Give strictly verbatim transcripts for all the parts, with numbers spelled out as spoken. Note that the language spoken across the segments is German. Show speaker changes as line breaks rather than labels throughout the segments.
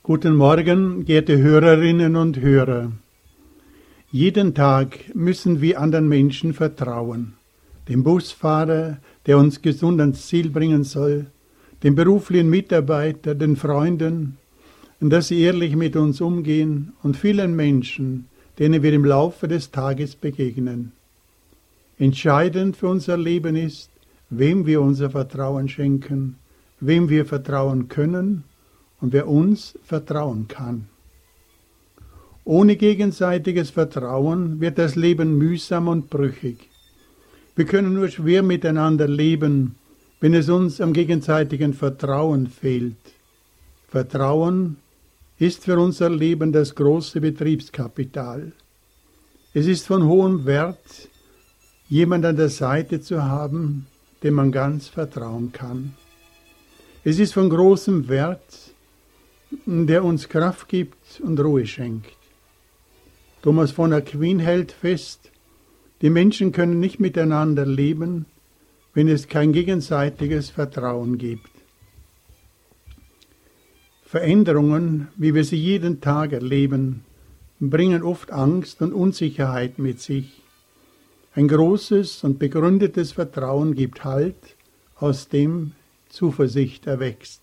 Guten Morgen, geehrte Hörerinnen und Hörer. Jeden Tag müssen wir anderen Menschen vertrauen. Dem Busfahrer, der uns gesund ans Ziel bringen soll, dem beruflichen Mitarbeiter, den Freunden, und dass sie ehrlich mit uns umgehen und vielen Menschen, denen wir im Laufe des Tages begegnen. Entscheidend für unser Leben ist, wem wir unser Vertrauen schenken, wem wir vertrauen können und wer uns vertrauen kann. Ohne gegenseitiges Vertrauen wird das Leben mühsam und brüchig. Wir können nur schwer miteinander leben, wenn es uns am gegenseitigen Vertrauen fehlt. Vertrauen ist für unser Leben das große Betriebskapital. Es ist von hohem Wert, jemand an der Seite zu haben, dem man ganz vertrauen kann. Es ist von großem Wert, der uns Kraft gibt und Ruhe schenkt. Thomas von Aquin hält fest, die Menschen können nicht miteinander leben, wenn es kein gegenseitiges Vertrauen gibt. Veränderungen, wie wir sie jeden Tag erleben, bringen oft Angst und Unsicherheit mit sich. Ein großes und begründetes Vertrauen gibt Halt, aus dem Zuversicht erwächst.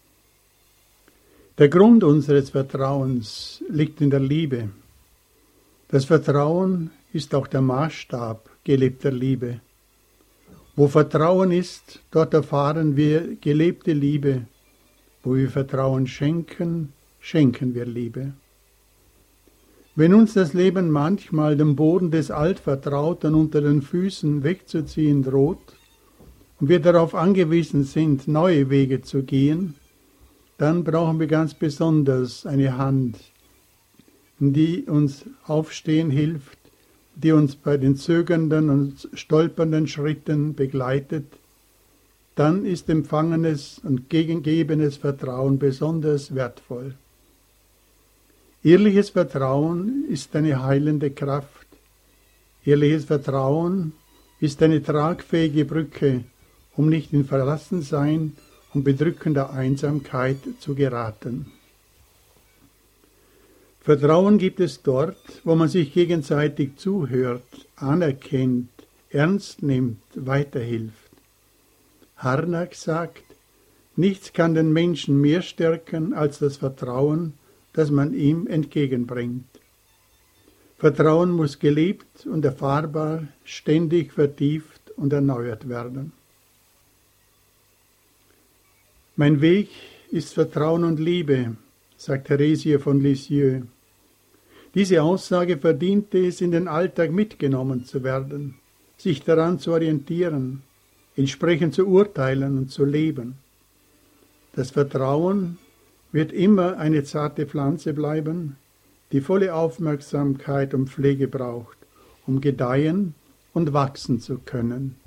Der Grund unseres Vertrauens liegt in der Liebe. Das Vertrauen ist auch der Maßstab gelebter Liebe. Wo Vertrauen ist, dort erfahren wir gelebte Liebe. Wo wir Vertrauen schenken, schenken wir Liebe. Wenn uns das Leben manchmal den Boden des Altvertrauten unter den Füßen wegzuziehen droht und wir darauf angewiesen sind, neue Wege zu gehen, dann brauchen wir ganz besonders eine Hand, die uns aufstehen hilft, die uns bei den zögernden und stolpernden Schritten begleitet. Dann ist empfangenes und gegengebenes Vertrauen besonders wertvoll. Ehrliches Vertrauen ist eine heilende Kraft. Ehrliches Vertrauen ist eine tragfähige Brücke, um nicht in Verlassensein und bedrückender Einsamkeit zu geraten. Vertrauen gibt es dort, wo man sich gegenseitig zuhört, anerkennt, ernst nimmt, weiterhilft. Harnack sagt, nichts kann den Menschen mehr stärken als das Vertrauen, das man ihm entgegenbringt. Vertrauen muss gelebt und erfahrbar, ständig vertieft und erneuert werden. Mein Weg ist Vertrauen und Liebe, sagt Theresia von Lisieux. Diese Aussage verdiente es, in den Alltag mitgenommen zu werden, sich daran zu orientieren, entsprechend zu urteilen und zu leben. Das Vertrauen wird immer eine zarte Pflanze bleiben, die volle Aufmerksamkeit und Pflege braucht, um gedeihen und wachsen zu können.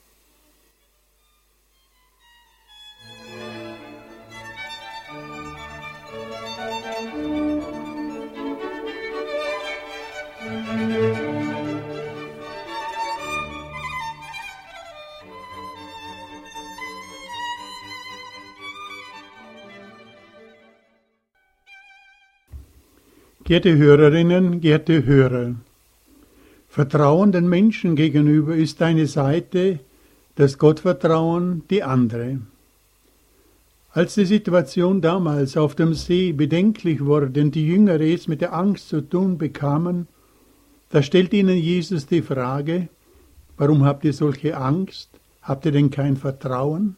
Geehrte Hörerinnen, geehrte Hörer, Vertrauen den Menschen gegenüber ist eine Seite, das Gottvertrauen die andere. Als die Situation damals auf dem See bedenklich wurde und die Jünger es mit der Angst zu tun bekamen, da stellt ihnen Jesus die Frage, warum habt ihr solche Angst? Habt ihr denn kein Vertrauen?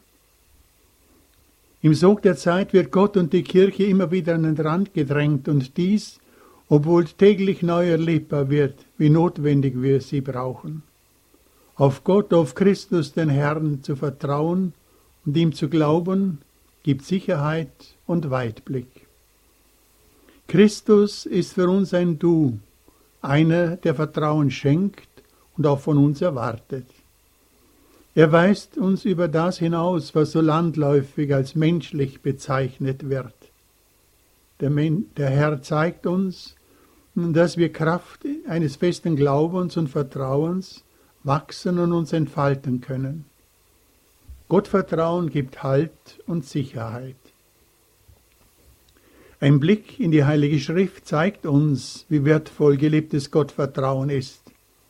Im Sog der Zeit wird Gott und die Kirche immer wieder an den Rand gedrängt und dies, obwohl täglich neu erlebbar wird, wie notwendig wir sie brauchen. Auf Gott, auf Christus, den Herrn, zu vertrauen und ihm zu glauben, gibt Sicherheit und Weitblick. Christus ist für uns ein Du, einer, der Vertrauen schenkt und auch von uns erwartet. Er weist uns über das hinaus, was so landläufig als menschlich bezeichnet wird. Der, Men- der Herr zeigt uns, dass wir Kraft eines festen Glaubens und Vertrauens wachsen und uns entfalten können. Gottvertrauen gibt Halt und Sicherheit. Ein Blick in die Heilige Schrift zeigt uns, wie wertvoll geliebtes Gottvertrauen ist.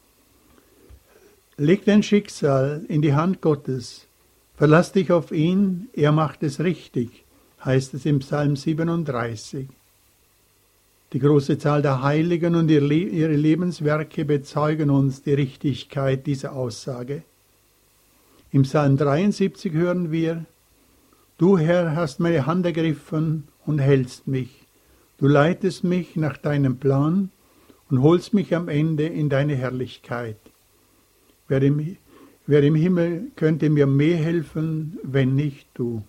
Leg dein Schicksal in die Hand Gottes, verlass dich auf ihn, er macht es richtig, heißt es im Psalm siebenunddreißig. Die große Zahl der Heiligen und ihre Lebenswerke bezeugen uns die Richtigkeit dieser Aussage. Im Psalm dreiundsiebzig hören wir: Du, Herr, hast meine Hand ergriffen und hältst mich. Du leitest mich nach deinem Plan und holst mich am Ende in deine Herrlichkeit. Wer im, wer im Himmel könnte mir mehr helfen, wenn nicht du.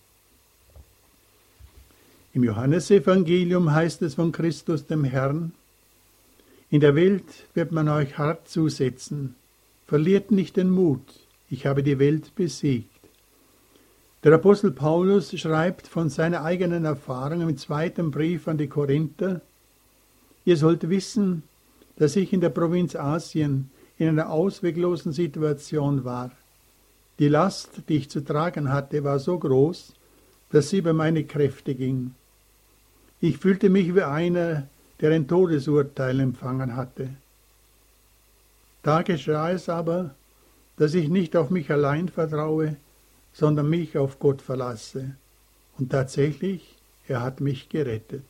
Im Johannesevangelium heißt es von Christus dem Herrn: In der Welt wird man euch hart zusetzen. Verliert nicht den Mut, ich habe die Welt besiegt. Der Apostel Paulus schreibt von seiner eigenen Erfahrung im zweiten Brief an die Korinther: Ihr sollt wissen, dass ich in der Provinz Asien in einer ausweglosen Situation war. Die Last, die ich zu tragen hatte, war so groß, dass sie über meine Kräfte ging. Ich fühlte mich wie einer, der ein Todesurteil empfangen hatte. Da geschah es aber, dass ich nicht auf mich allein vertraue, sondern mich auf Gott verlasse. Und tatsächlich, er hat mich gerettet.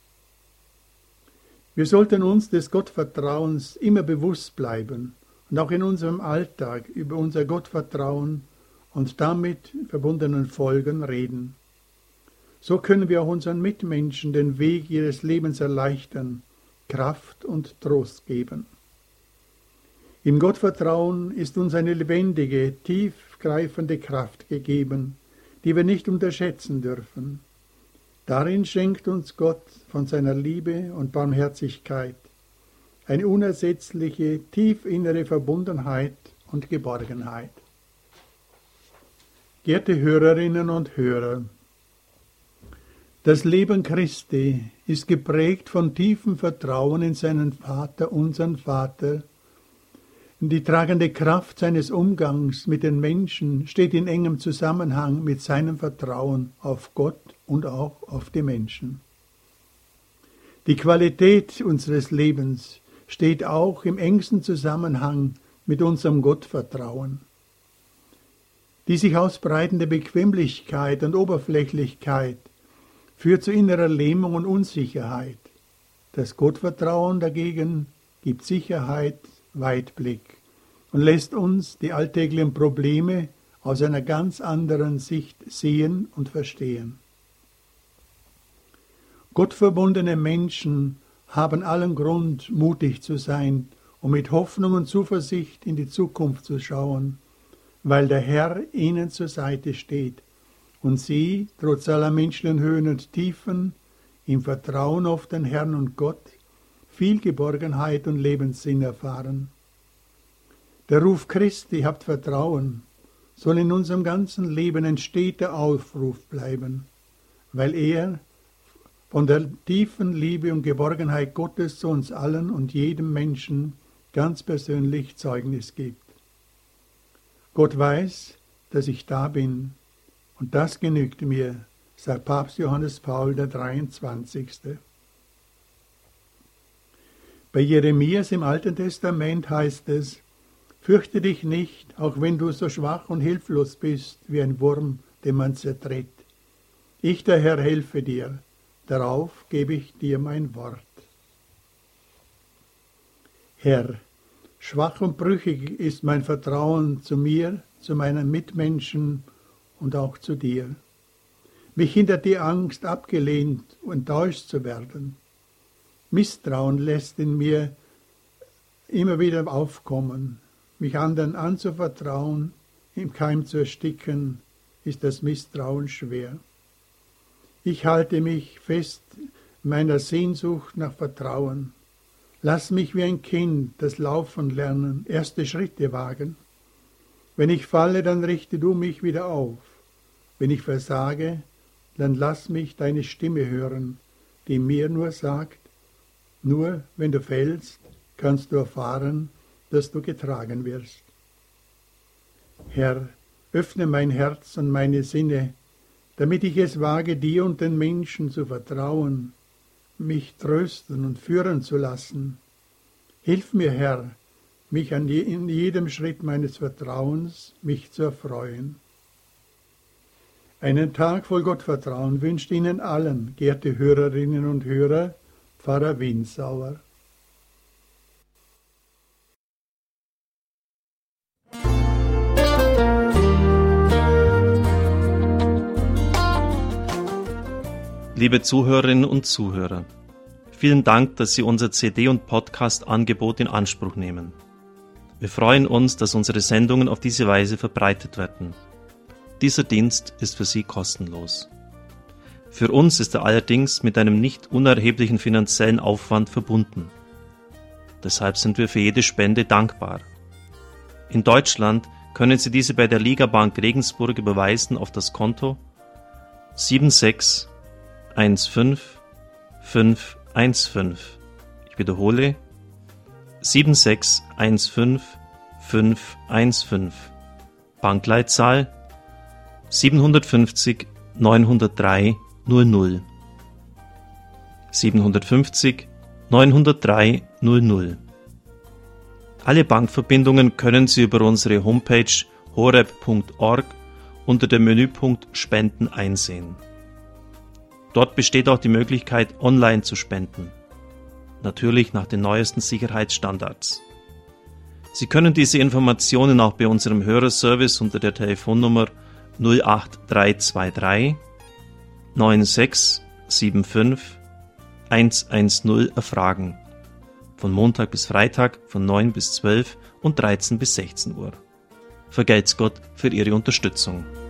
Wir sollten uns des Gottvertrauens immer bewusst bleiben und auch in unserem Alltag über unser Gottvertrauen und damit verbundenen Folgen reden. So können wir auch unseren Mitmenschen den Weg ihres Lebens erleichtern, Kraft und Trost geben. Im Gottvertrauen ist uns eine lebendige, tiefgreifende Kraft gegeben, die wir nicht unterschätzen dürfen. Darin schenkt uns Gott von seiner Liebe und Barmherzigkeit eine unersetzliche, tiefinnere Verbundenheit und Geborgenheit. Geehrte Hörerinnen und Hörer, das Leben Christi ist geprägt von tiefem Vertrauen in seinen Vater, unseren Vater. Die tragende Kraft seines Umgangs mit den Menschen steht in engem Zusammenhang mit seinem Vertrauen auf Gott und auch auf die Menschen. Die Qualität unseres Lebens steht auch im engsten Zusammenhang mit unserem Gottvertrauen. Die sich ausbreitende Bequemlichkeit und Oberflächlichkeit führt zu innerer Lähmung und Unsicherheit. Das Gottvertrauen dagegen gibt Sicherheit, Weitblick und lässt uns die alltäglichen Probleme aus einer ganz anderen Sicht sehen und verstehen. Gottverbundene Menschen haben allen Grund, mutig zu sein und mit Hoffnung und Zuversicht in die Zukunft zu schauen, weil der Herr ihnen zur Seite steht und sie, trotz aller menschlichen Höhen und Tiefen, im Vertrauen auf den Herrn und Gott, viel Geborgenheit und Lebenssinn erfahren. Der Ruf Christi, habt Vertrauen, soll in unserem ganzen Leben ein steter Aufruf bleiben, weil er von der tiefen Liebe und Geborgenheit Gottes zu uns allen und jedem Menschen ganz persönlich Zeugnis gibt. Gott weiß, dass ich da bin, und das genügt mir, sagt Papst Johannes Paul der dreiundzwanzigste. Bei Jeremias im Alten Testament heißt es: Fürchte dich nicht, auch wenn du so schwach und hilflos bist wie ein Wurm, den man zertritt. Ich, der Herr, helfe dir, darauf gebe ich dir mein Wort. Herr, schwach und brüchig ist mein Vertrauen zu mir, zu meinen Mitmenschen und auch zu dir. Mich hindert die Angst, abgelehnt und enttäuscht zu werden. Misstrauen lässt in mir immer wieder aufkommen. Mich anderen anzuvertrauen, im Keim zu ersticken, ist das Misstrauen schwer. Ich halte mich fest meiner Sehnsucht nach Vertrauen. Lass mich wie ein Kind das Laufen lernen, erste Schritte wagen. Wenn ich falle, dann richte du mich wieder auf. Wenn ich versage, dann lass mich deine Stimme hören, die mir nur sagt: Nur wenn du fällst, kannst du erfahren, dass du getragen wirst. Herr, öffne mein Herz und meine Sinne, damit ich es wage, dir und den Menschen zu vertrauen, mich trösten und führen zu lassen. Hilf mir, Herr, mich an je, in jedem Schritt meines Vertrauens, mich zu erfreuen. Einen Tag voll Gottvertrauen wünscht Ihnen allen, geehrte Hörerinnen und Hörer, Pfarrer Winsauer.
Liebe Zuhörerinnen und Zuhörer, vielen Dank, dass Sie unser C D- und Podcast-Angebot in Anspruch nehmen. Wir freuen uns, dass unsere Sendungen auf diese Weise verbreitet werden. Dieser Dienst ist für Sie kostenlos. Für uns ist er allerdings mit einem nicht unerheblichen finanziellen Aufwand verbunden. Deshalb sind wir für jede Spende dankbar. In Deutschland können Sie diese bei der Ligabank Regensburg überweisen auf das Konto sieben sechs eins fünf fünf eins fünf. Ich wiederhole sieben sechs eins fünf fünf eins fünf. Bankleitzahl siebenhundertfünfzig neunhundertdrei null null. siebenhundertfünfzig neunhundertdrei null null. Alle Bankverbindungen können Sie über unsere Homepage horeb punkt org unter dem Menüpunkt Spenden einsehen. Dort besteht auch die Möglichkeit, online zu spenden. Natürlich nach den neuesten Sicherheitsstandards. Sie können diese Informationen auch bei unserem Hörerservice unter der Telefonnummer null acht drei zwei drei neun sechs sieben fünf eins eins null erfragen. Von Montag bis Freitag von neun bis zwölf und dreizehn bis sechzehn Uhr. Vergelt's Gott für Ihre Unterstützung.